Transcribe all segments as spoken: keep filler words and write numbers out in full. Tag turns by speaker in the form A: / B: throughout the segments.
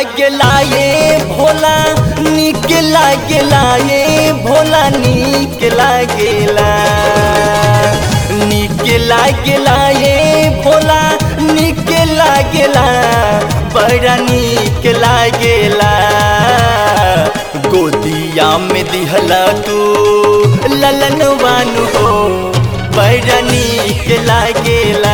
A: लागेला ये भोला निक लागेला ये भोला निक लागेला निक लागेला ये भोला निक लागेला बड़ा निक लागेला गोदिया में दिहला तू ललन वानु हो बड़ा निक लागेला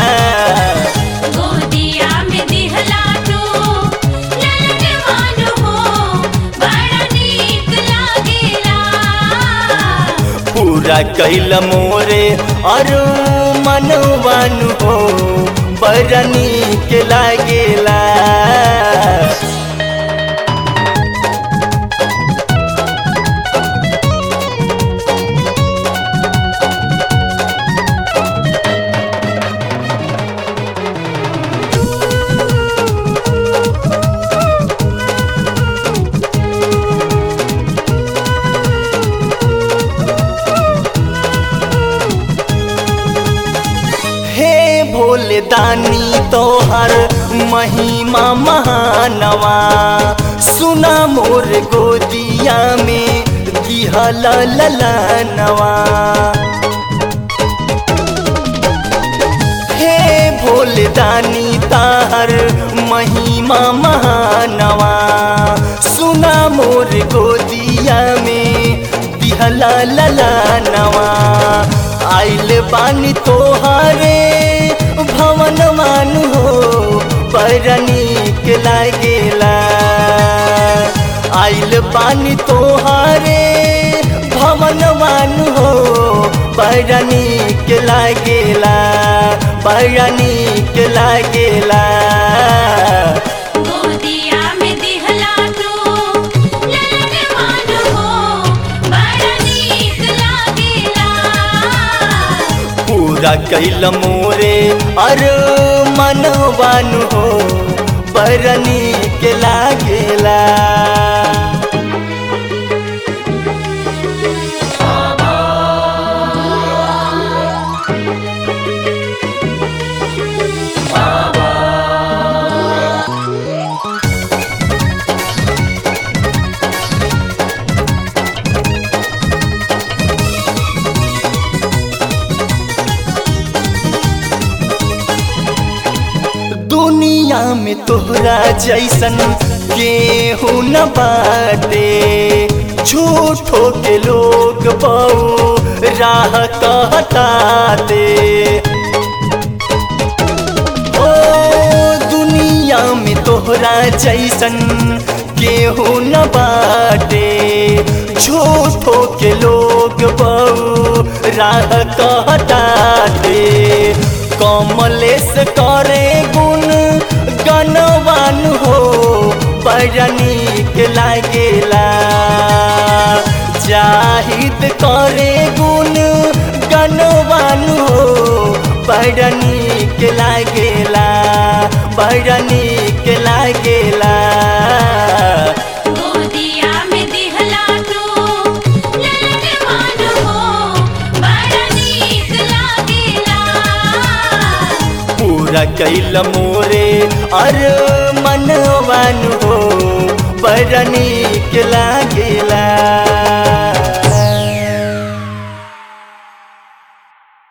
B: गोदिया में दिहला तू ललन वानु हो बड़ा नीक लागेला
A: पूरा कैल मोरे और मनवानु हो बड़ा नीक लागेला भोले दानी तोहर महिमा महानवा सुना मोर गोदिया में दिहला ललनवा हे भोले दानी ताहर महिमा महानवा सुना मोर गोदिया में दिहला ललनवा आइल बानी तोहारे भवन मानु हो बड़ा नीक लागेला आइल बानी तोहारे भवन मानु हो बड़ा नीक लागेला बड़ा नीक लागेला
B: गोदिया में दिहला तू ललन वानु हो बड़ा नीक लागेला
A: पूरा कैल मोरे और मनवानु हो बड़ा नीक लागेला दुनिया में तोहरा जैसन केहू न बाटे झूठो के लोग बहु राह कहताते ओ दुनिया में तोहरा जैसन केहू न बाटे झूठो के लोग बहु राह कहताते कमलेश करे गुण गनवान हो बड़ा नीक लागेला जाहिद करे गुण गनवान हो बड़ा नीक लागेला बड़ा नीक लागेला
B: गोदिया में दिहला तू ललन वानु हो बड़ा नीक लागेला
A: पूरा कैल मोरे और मनवानु हो बड़ा नीक